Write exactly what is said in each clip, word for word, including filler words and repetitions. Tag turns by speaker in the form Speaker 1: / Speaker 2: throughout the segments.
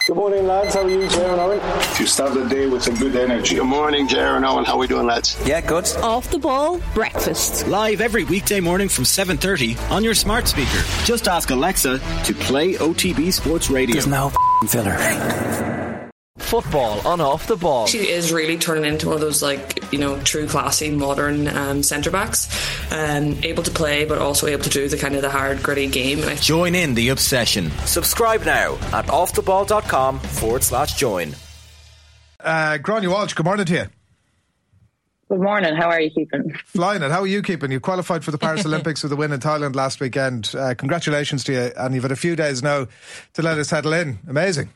Speaker 1: Good morning, lads. How are you, Ger and Owen?
Speaker 2: You start the day with a good energy.
Speaker 3: Good morning, Ger and Owen. How are we doing, lads?
Speaker 4: Yeah, good.
Speaker 5: Off the Ball Breakfast.
Speaker 6: Live every weekday morning from seven thirty on your smart speaker. Just ask Alexa to play O T B Sports Radio.
Speaker 4: There's no f***ing filler.
Speaker 7: Football on Off the Ball.
Speaker 8: She is really turning into one of those, like, you know, true classy modern um, centre backs, um, able to play but also able to do the kind of the hard gritty game. And I
Speaker 6: join in the obsession.
Speaker 7: Subscribe now at offtheball.com forward slash join.
Speaker 9: Uh, Gráinne Walsh, good morning to you.
Speaker 10: Good morning. How are you keeping?
Speaker 9: Flying it. How are you keeping? You qualified for the Paris Olympics with a win in Thailand last weekend. Uh, congratulations to you. And you've had a few days now to let it settle in. Amazing.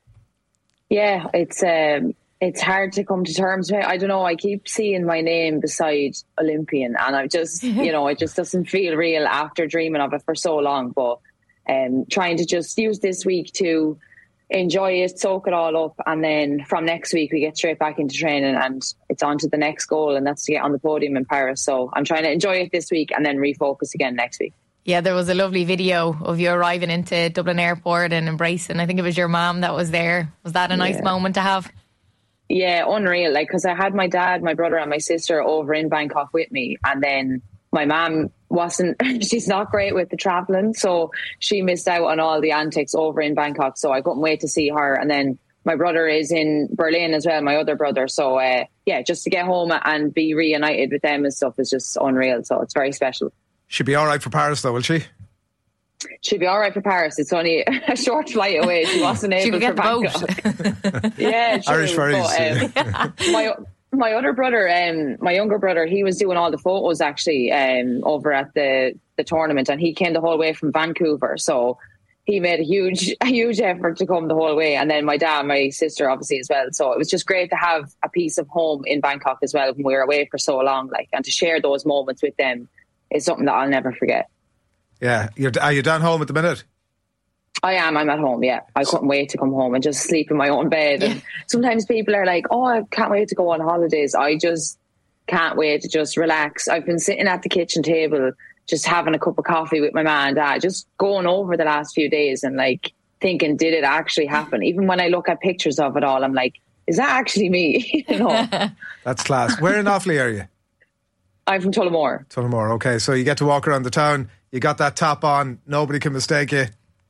Speaker 10: Yeah, it's um, it's hard to come to terms with. I don't know. I keep seeing my name beside Olympian, and I just, you know, it just doesn't feel real after dreaming of it for so long. But um, trying to just use this week to enjoy it, soak it all up, and then from next week we get straight back into training, and it's on to the next goal, and that's to get on the podium in Paris. So I'm trying to enjoy it this week and then refocus again next week.
Speaker 11: Yeah, there was a lovely video of you arriving into Dublin Airport and embracing. I think it was your mum that was there. Was that a nice yeah. moment to have?
Speaker 10: Yeah, unreal. Like, because I had my dad, my brother and my sister over in Bangkok with me, and then my mum wasn't, she's not great with the travelling, so she missed out on all the antics over in Bangkok, so I couldn't wait to see her. And then my brother is in Berlin as well, my other brother, so uh, yeah, just to get home and be reunited with them and stuff is just unreal, so it's very special.
Speaker 9: She'll be all right for Paris though, will she?
Speaker 10: She'll be all right for Paris. It's only a short flight away. She wasn't able
Speaker 11: for
Speaker 10: Bangkok. Yeah, true.
Speaker 9: Irish ferries.
Speaker 10: But, um, my my other brother, um, my younger brother, he was doing all the photos actually um, over at the, the tournament, and he came the whole way from Vancouver. So he made a huge, a huge effort to come the whole way. And then my dad, my sister, obviously as well. So it was just great to have a piece of home in Bangkok as well when we were away for so long, like, and to share those moments with them is something that I'll never forget.
Speaker 9: Yeah. You're, are you down home at the minute?
Speaker 10: I am. I'm at home, yeah. I couldn't wait to come home and just sleep in my own bed. And sometimes people are like, oh, I can't wait to go on holidays. I just can't wait to just relax. I've been sitting at the kitchen table just having a cup of coffee with my mum and dad, just going over the last few days and like thinking, did it actually happen? Even when I look at pictures of it all, I'm like, is that actually me? You know?
Speaker 9: That's class. Where in Offaly are you?
Speaker 10: I'm from Tullamore.
Speaker 9: Tullamore, okay. So you get to walk around the town. You got that top on. Nobody can mistake you.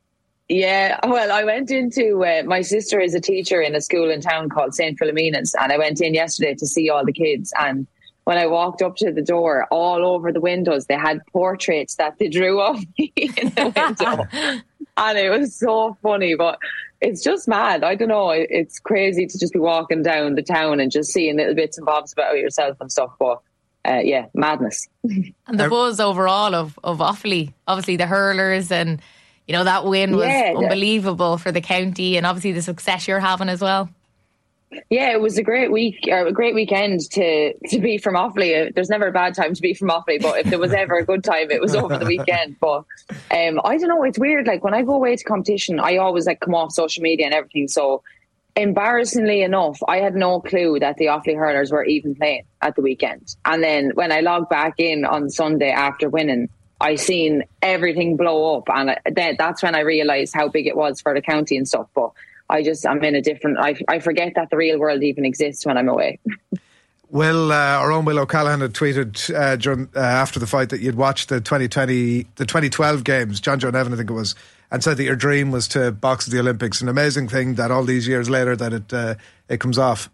Speaker 10: Yeah, well, I went into, uh, my sister is a teacher in a school in town called Saint Philomena's, and I went in yesterday to see all the kids, and when I walked up to the door, all over the windows, they had portraits that they drew of me in the window. And it was so funny, but it's just mad. I don't know. It's crazy to just be walking down the town and just seeing little bits and bobs about yourself and stuff, but Uh, yeah, madness.
Speaker 11: And the buzz overall of, of Offaly, obviously the hurlers, and you know that win was
Speaker 10: yeah,
Speaker 11: unbelievable for the county, and obviously the success you're having as well.
Speaker 10: Yeah, it was a great week, or a great weekend to to be from Offaly. There's never a bad time to be from Offaly, but if there was ever a good time, it was over the weekend. But um, I don't know, it's weird. Like when I go away to competition, I always like come off social media and everything. So embarrassingly enough, I had no clue that the Offaly hurlers were even playing at the weekend. And then when I logged back in on Sunday after winning, I seen everything blow up, and then that's when I realised how big it was for the county and stuff. But I just, I'm in a different, I, I forget that the real world even exists when I'm away.
Speaker 9: Will, uh, our own Will O'Callaghan had tweeted uh, during, uh, after the fight that you'd watched the twenty twenty, the twenty twelve games, John Joe Nevin I think it was, and said that your dream was to box at the Olympics. An amazing thing that all these years later that it uh, it comes off.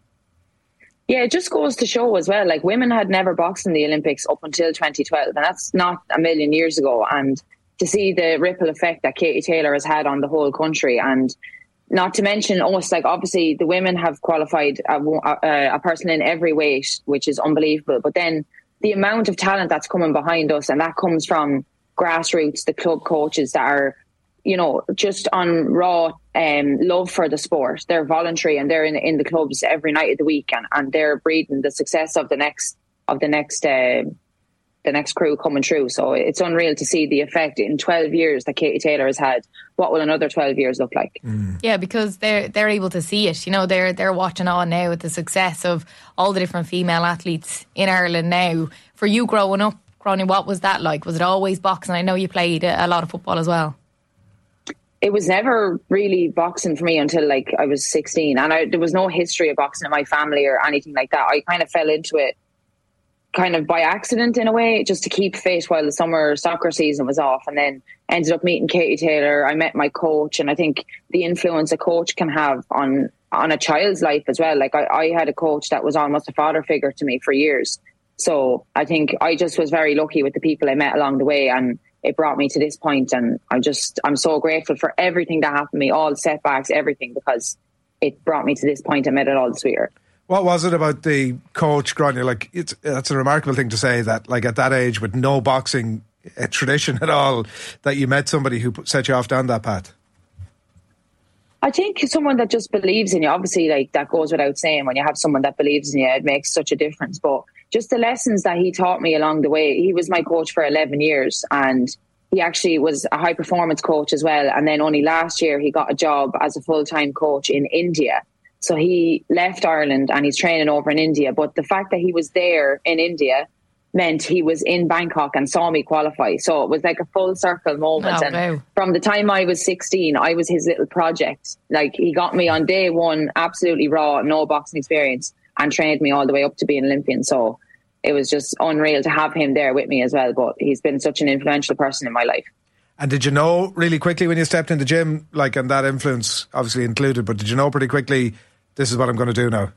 Speaker 10: Yeah, it just goes to show as well, like women had never boxed in the Olympics up until twenty twelve, and that's not a million years ago. And to see the ripple effect that Katie Taylor has had on the whole country, and not to mention us, like obviously the women have qualified a, a, a person in every weight, which is unbelievable. But then the amount of talent that's coming behind us, and that comes from grassroots, the club coaches that are, you know, just on raw um, love for the sport. They're voluntary and they're in, in the clubs every night of the week, and, and they're breeding the success of the next of the next uh, the next crew coming through. So it's unreal to see the effect in twelve years that Katie Taylor has had. What will another twelve years look like?
Speaker 11: Mm. Yeah, because they're they're able to see it. You know, they're they're watching on now with the success of all the different female athletes in Ireland now. For you growing up, Gráinne, what was that like? Was it always boxing? I know you played a lot of football as well.
Speaker 10: it was never really boxing for me until like I was sixteen, and I, there was no history of boxing in my family or anything like that. I kind of fell into it kind of by accident in a way, just to keep fit while the summer soccer season was off, and then ended up meeting Katie Taylor. I met my coach, and I think the influence a coach can have on on a child's life as well. Like I, I had a coach that was almost a father figure to me for years. So I think I just was very lucky with the people I met along the way, and it brought me to this point. And I just, I'm so grateful for everything that happened to me, all the setbacks, everything, because it brought me to this point and made it all the sweeter.
Speaker 9: What was it about the coach, Gráinne? Like, it's that's a remarkable thing to say, that like at that age with no boxing uh, tradition at all, that you met somebody who set you off down that path.
Speaker 10: I think someone that just believes in you, obviously, like that goes without saying, when you have someone that believes in you, it makes such a difference. But just the lessons that he taught me along the way. He was my coach for eleven years, and he actually was a high performance coach as well. And then only last year he got a job as a full-time coach in India. So he left Ireland and he's training over in India. But the fact that he was there in India meant he was in Bangkok and saw me qualify. So it was like a full circle moment.
Speaker 11: Oh,
Speaker 10: and
Speaker 11: wow.
Speaker 10: From the time I was sixteen, I was his little project. Like, he got me on day one, absolutely raw, no boxing experience, and trained me all the way up to be an Olympian. So it was just unreal to have him there with me as well. But he's been such an influential person in my life.
Speaker 9: And did you know really quickly when you stepped in the gym, like, and that influence obviously included, but did you know pretty quickly, this is what I'm going to do now?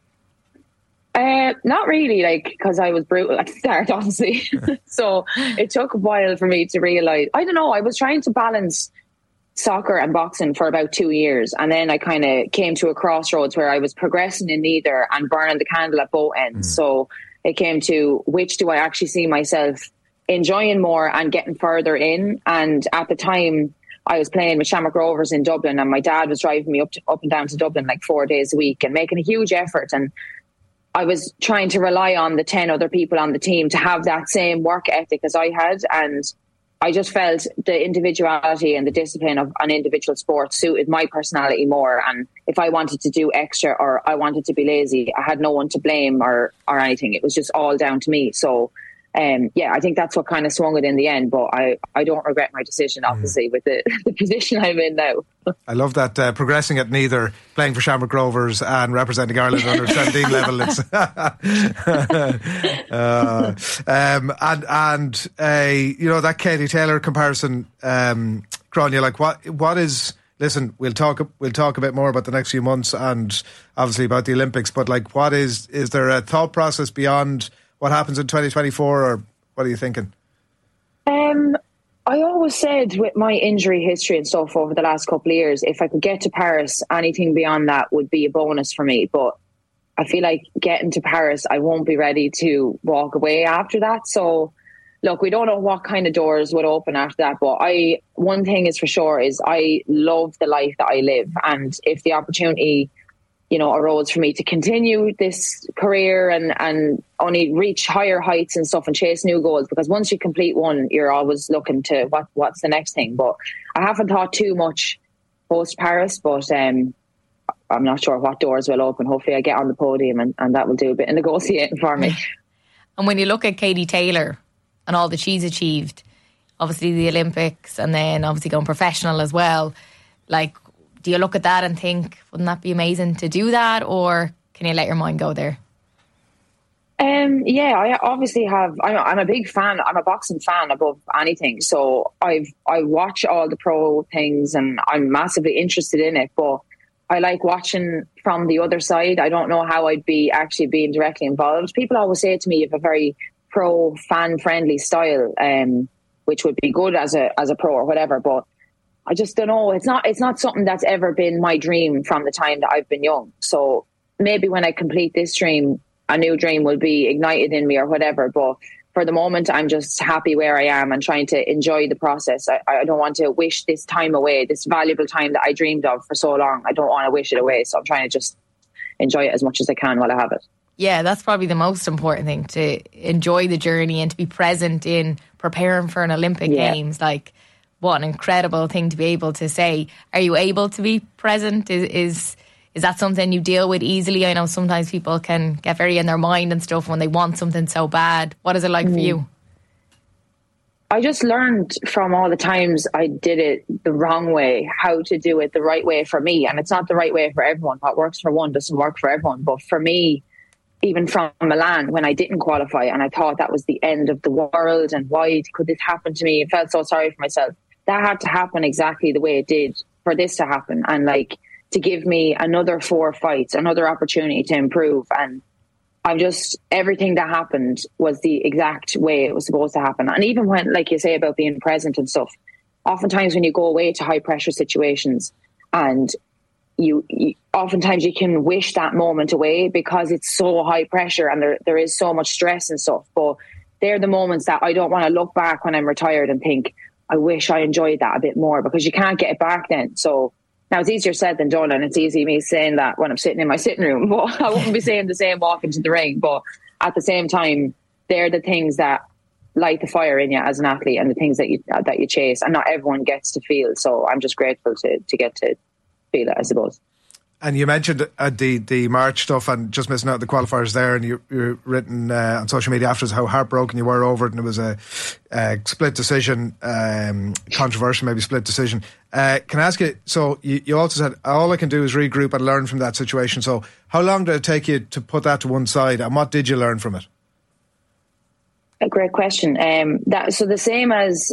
Speaker 10: Uh, not really, like, because I was brutal at the start, honestly. So it took a while for me to realise. I don't know, I was trying to balance soccer and boxing for about two years. And then I kind of came to a crossroads where I was progressing in neither and burning the candle at both ends. Mm. So it came to, which do I actually see myself enjoying more and getting further in? And at the time, I was playing with Shamrock Rovers in Dublin, and my dad was driving me up to, up and down to Dublin like four days a week and making a huge effort. And I was trying to rely on the ten other people on the team to have that same work ethic as I had. And I just felt the individuality and the discipline of an individual sport suited my personality more. And if I wanted to do extra or I wanted to be lazy, I had no one to blame or, or anything. It was just all down to me. So Um, yeah, I think that's what kind of swung it in the end, but I, I don't regret my decision, obviously, mm. with the, the position I'm in now.
Speaker 9: I love that, uh, progressing at neither, playing for Shamrock Rovers and representing Ireland under seventeen level. It's uh, um, and and uh, you know, that Katie Taylor comparison, um, Gráinne, like what what is? Listen, we'll talk we'll talk a bit more about the next few months and obviously about the Olympics, but like, what is is there a thought process beyond what happens in twenty twenty-four, or what are you thinking?
Speaker 10: Um, I always said with my injury history and stuff over the last couple of years, if I could get to Paris, anything beyond that would be a bonus for me. But I feel like getting to Paris, I won't be ready to walk away after that. So, look, we don't know what kind of doors would open after that. But I, one thing is for sure is I love the life that I live. And if the opportunity, you know, arose for me to continue this career and, and only reach higher heights and stuff and chase new goals, because once you complete one, you're always looking to what what's the next thing. But I haven't thought too much post Paris, but um, I'm not sure what doors will open. Hopefully I get on the podium and, and that will do a bit of negotiating for me.
Speaker 11: And when you look at Katie Taylor and all that she's achieved, obviously the Olympics and then obviously going professional as well, like, do you look at that and think, wouldn't that be amazing to do that? Or can you let your mind go there?
Speaker 10: Um, yeah, I obviously have. I'm, I'm a big fan. I'm a boxing fan above anything. So I've I watch all the pro things and I'm massively interested in it. But I like watching from the other side. I don't know how I'd be actually being directly involved. People always say to me, you have a very pro fan friendly style, um, which would be good as a as a pro or whatever. But I just don't know. It's not. It's not something that's ever been my dream from the time that I've been young. So maybe when I complete this dream, a new dream will be ignited in me or whatever. But for the moment, I'm just happy where I am and trying to enjoy the process. I, I don't want to wish this time away, this valuable time that I dreamed of for so long. I don't want to wish it away. So I'm trying to just enjoy it as much as I can while I have it.
Speaker 11: Yeah, that's probably the most important thing, to enjoy the journey and to be present in preparing for an Olympic
Speaker 10: yeah.
Speaker 11: Games. Like, what an incredible thing to be able to say. Are you able to be present? Is, is is that something you deal with easily? I know sometimes people can get very in their mind and stuff when they want something so bad. What is it like mm. for you?
Speaker 10: I just learned from all the times I did it the wrong way, how to do it the right way for me. And it's not the right way for everyone. What works for one doesn't work for everyone. But for me, even from Milan, when I didn't qualify and I thought that was the end of the world and why could this happen to me? I felt so sorry for myself. That had to happen exactly the way it did for this to happen. And like to give me another four fights, another opportunity to improve. And I'm just, everything that happened was the exact way it was supposed to happen. And even when, like you say about being present and stuff, oftentimes when you go away to high pressure situations and you, you oftentimes you can wish that moment away because it's so high pressure and there there is so much stress and stuff. But they're the moments that I don't want to look back when I'm retired and think, I wish I enjoyed that a bit more, because you can't get it back then. So now, it's easier said than done, and it's easy me saying that when I'm sitting in my sitting room, but I wouldn't be saying the same walking to the ring. But at the same time, they're the things that light the fire in you as an athlete and the things that you that you chase, and not everyone gets to feel. So I'm just grateful to, to get to feel it, I suppose.
Speaker 9: And you mentioned uh, the the March stuff and just missing out the qualifiers there, and you, you're written uh, on social media afterwards how heartbroken you were over it, and it was a, a split decision, um, controversial maybe split decision. Uh, can I ask you, so you, you also said all I can do is regroup and learn from that situation. So how long did it take you to put that to one side, and what did you learn from it?
Speaker 10: A great question. Um, that so the same as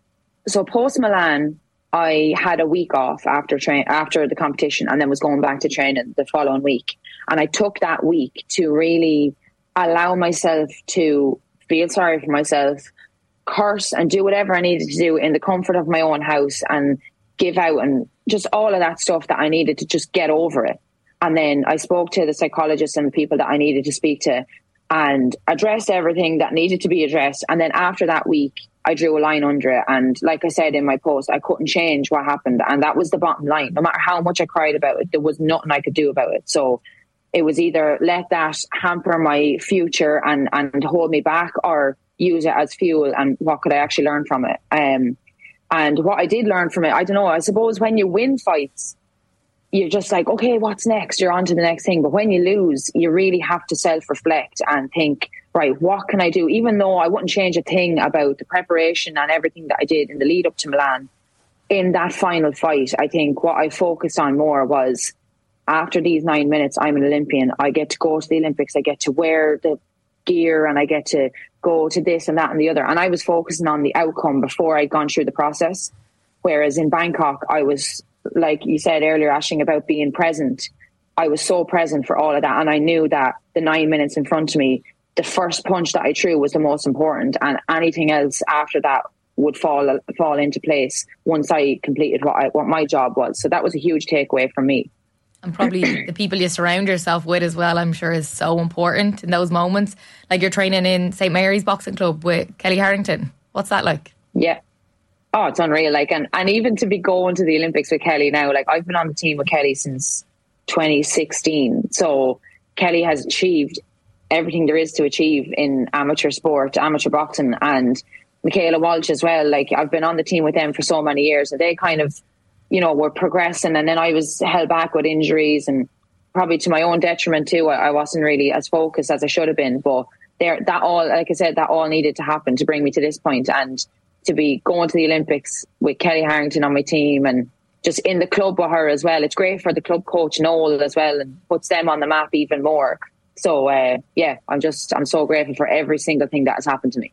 Speaker 10: so post Milan, I had a week off after train after the competition, and then was going back to training the following week. And I took that week to really allow myself to feel sorry for myself, curse and do whatever I needed to do in the comfort of my own house, and give out and just all of that stuff that I needed to just get over it. And then I spoke to the psychologists and the people that I needed to speak to and addressed everything that needed to be addressed. And then after that week, I drew a line under it. And like I said in my post, I couldn't change what happened. And that was the bottom line. No matter how much I cried about it, there was nothing I could do about it. So it was either let that hamper my future and, and hold me back, or use it as fuel and what could I actually learn from it. Um, and what I did learn from it, I don't know, I suppose when you win fights, you're just like, okay, what's next? You're on to the next thing. But when you lose, you really have to self-reflect and think, right, what can I do? Even though I wouldn't change a thing about the preparation and everything that I did in the lead up to Milan, in that final fight, I think what I focused on more was, after these nine minutes, I'm an Olympian. I get to go to the Olympics. I get to wear the gear and I get to go to this and that and the other. And I was focusing on the outcome before I'd gone through the process. Whereas in Bangkok, I was, like you said earlier, Aisling, about being present. I was so present for all of that. And I knew that the nine minutes in front of me, the first punch that I threw was the most important, and anything else after that would fall fall into place once I completed what I, what my job was. So that was a huge takeaway from me.
Speaker 11: And probably the people you surround yourself with as well, I'm sure, is so important in those moments. Like you're training in Saint Mary's Boxing Club with Kelly Harrington. What's that like?
Speaker 10: Yeah. Oh, it's unreal. Like, and, and even to be going to the Olympics with Kelly now, like I've been on the team with Kelly since twenty sixteen. So Kelly has achieved everything there is to achieve in amateur sport, amateur boxing, and Michaela Walsh as well. Like I've been on the team with them for so many years, and they kind of, you know, were progressing, and then I was held back with injuries, and probably to my own detriment too. I, I wasn't really as focused as I should have been, but there, that all, like I said, that all needed to happen to bring me to this point, and to be going to the Olympics with Kelly Harrington on my team and just in the club with her as well. It's great for the club coach Noel as well, and puts them on the map even more. So uh, yeah, I'm just I'm so grateful for every single thing that has happened to me.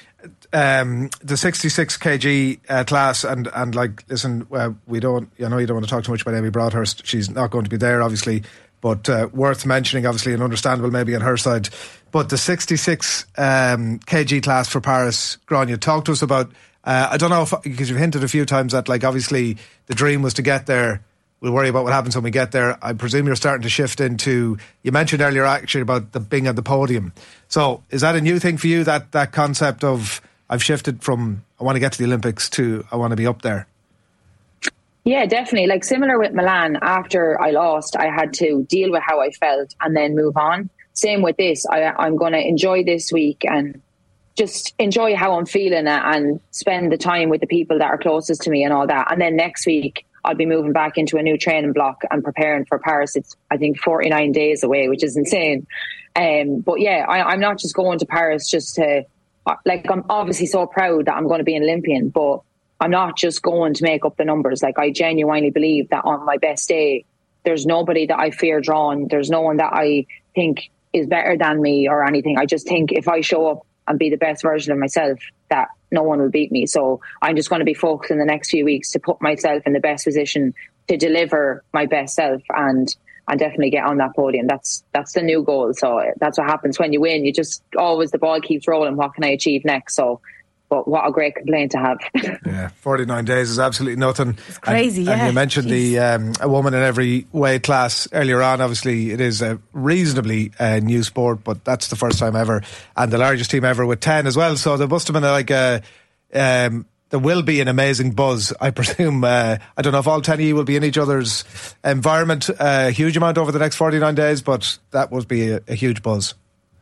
Speaker 9: Um, the sixty-six kilogram uh, class, and and like, listen, uh, we don't, you know, you don't want to talk too much about Amy Broadhurst. She's not going to be there, obviously, but uh, worth mentioning, obviously, and understandable maybe on her side. But the sixty-six um, kilogram class for Paris, Grania, talk to us about. Uh, I don't know if, because you've hinted a few times that, like, obviously the dream was to get there. We'll worry about what happens when we get there. I presume you're starting to shift into, you mentioned earlier actually about the being at the podium. So is that a new thing for you, that, that concept of, I've shifted from I want to get to the Olympics to I want to be up there?
Speaker 10: Yeah, definitely. Like similar with Milan, after I lost, I had to deal with how I felt and then move on. Same with this. I, I'm going to enjoy this week and just enjoy how I'm feeling and spend the time with the people that are closest to me and all that. And then next week, I'll be moving back into a new training block and preparing for Paris. It's, I think, forty-nine days away, which is insane. Um, but yeah, I, I'm not just going to Paris just to like I'm obviously so proud that I'm going to be an Olympian, but I'm not just going to make up the numbers. Like, I genuinely believe that on my best day, there's nobody that I fear drawn. There's no one that I think is better than me or anything. I just think if I show up and be the best version of myself, that no one will beat me. So I'm just going to be focused in the next few weeks to put myself in the best position to deliver my best self and and definitely get on that podium. That's that's the new goal. So that's what happens when you win. You just always, the ball keeps rolling. What can I achieve next? So, but what a great complaint to have.
Speaker 9: Yeah, forty-nine days is absolutely nothing.
Speaker 11: It's crazy,
Speaker 9: and,
Speaker 11: yeah.
Speaker 9: And you mentioned Jeez. the um, a woman in every weight class earlier on. Obviously, it is a reasonably uh, new sport, but that's the first time ever, and the largest team ever with ten as well. So there must have been a, like a. Um, there will be an amazing buzz, I presume. Uh, I don't know if all ten of you will be in each other's environment a huge amount over the next forty-nine days, but that would be a, a huge buzz.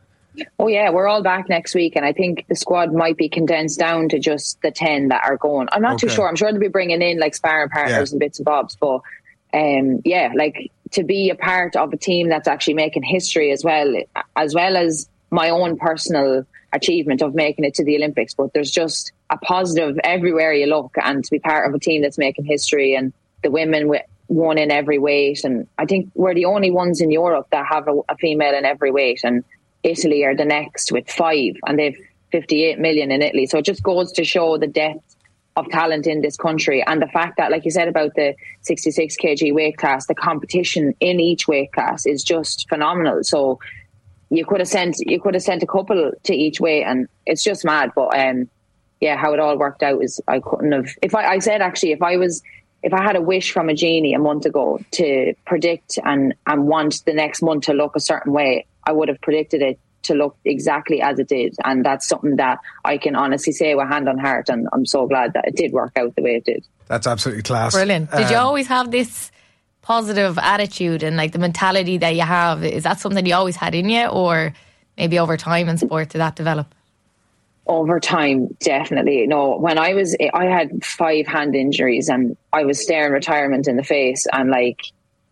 Speaker 10: Oh yeah, we're all back next week, and I think the squad might be condensed down to just the ten that are going. I'm not okay. too sure. I'm sure they'll be bringing in like sparring partners yeah. and bits and bobs, but um, yeah, like to be a part of a team that's actually making history as well, as well as my own personal achievement of making it to the Olympics. But there's just a positive everywhere you look, and to be part of a team that's making history, and the women won in every weight, and I think we're the only ones in Europe that have a, a female in every weight, and Italy are the next with five, and they've fifty-eight million in Italy. So it just goes to show the depth of talent in this country, and the fact that, like you said about the sixty-six kilogram weight class, the competition in each weight class is just phenomenal. So you could have sent you could have sent a couple to each weight, and it's just mad. But um, yeah, how it all worked out is I couldn't have. If I, I said actually, if I was. If I had a wish from a genie a month ago to predict and, and want the next month to look a certain way, I would have predicted it to look exactly as it did. And that's something that I can honestly say with hand on heart. And I'm so glad that it did work out the way it did.
Speaker 9: That's absolutely class.
Speaker 11: Brilliant. Did um, you always have this positive attitude and like the mentality that you have? Is that something you always had in you, or maybe over time in sport did that develop?
Speaker 10: Over time, definitely. No, when I was, I had five hand injuries and I was staring retirement in the face, and like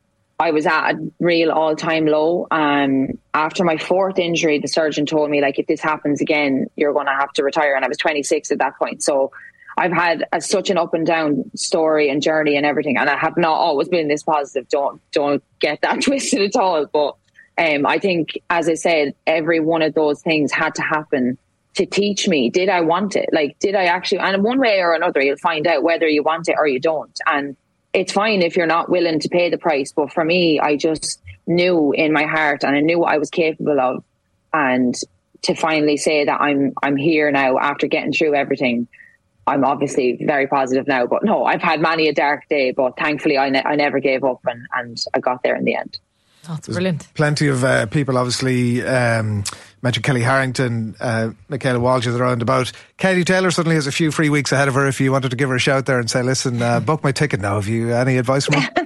Speaker 10: I was at a real all-time low. Um, after my fourth injury, the surgeon told me, like, if this happens again, you're going to have to retire. And I was twenty-six at that point. So I've had a, such an up and down story and journey and everything, and I have not always been this positive. Don't don't get that twisted at all. But um, I think, as I said, every one of those things had to happen to teach me, did I want it? Like, did I actually, and in one way or another, you'll find out whether you want it or you don't. And it's fine if you're not willing to pay the price. But for me, I just knew in my heart, and I knew what I was capable of. And to finally say that I'm, I'm here now after getting through everything, I'm obviously very positive now. But no, I've had many a dark day, but thankfully I, ne- I never gave up, and, and I got there in the end.
Speaker 11: Oh, that's brilliant.
Speaker 9: Plenty of uh, people, obviously, um, mentioned Kelly Harrington, uh, Michaela Walsh is around about. Katie Taylor suddenly has a few free weeks ahead of her. If you wanted to give her a shout there and say, listen, uh, book my ticket now. Have you any advice from her?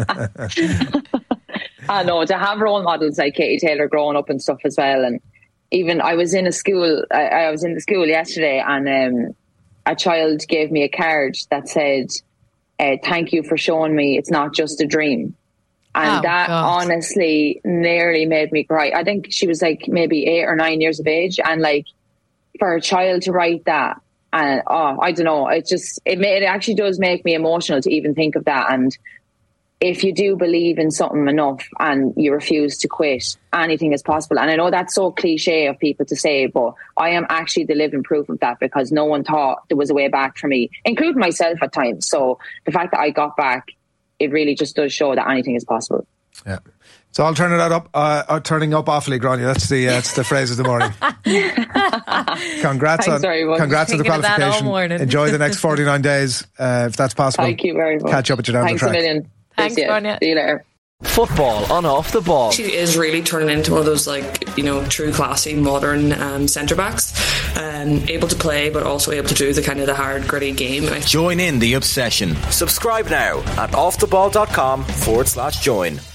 Speaker 10: I know, to have role models like Katie Taylor growing up and stuff as well. And even I was in a school, I, I was in the school yesterday, and um, a child gave me a card that said, uh, thank you for showing me it's not just a dream. And
Speaker 11: oh,
Speaker 10: that God. honestly nearly made me cry. I think she was like maybe eight or nine years of age. And like for a child to write that, and oh, I don't know, it just, it, made, it actually does make me emotional to even think of that. And if you do believe in something enough and you refuse to quit, anything is possible. And I know that's so cliche of people to say, but I am actually the living proof of that, because no one thought there was a way back for me, including myself at times. So the fact that I got back, it really just does show that anything is possible.
Speaker 9: Yeah. It's all turning up, uh, turning up awfully, Grania. That's the uh, that's the phrase of the morning. Congrats
Speaker 10: Thanks
Speaker 9: on congrats on the qualification. Enjoy the next forty-nine days, uh, if that's possible.
Speaker 10: Thank you very much.
Speaker 9: Catch up with you down
Speaker 10: Thanks
Speaker 9: the track.
Speaker 10: Thanks a million.
Speaker 11: Thanks, Grania.
Speaker 10: See you later.
Speaker 7: Football on Off the Ball.
Speaker 8: She is really turning into one of those, like, you know, true classy modern um, centre backs, um, able to play but also able to do the kind of the hard gritty game.
Speaker 6: Join in the obsession.
Speaker 7: Subscribe now at offtheball.com forward slash join.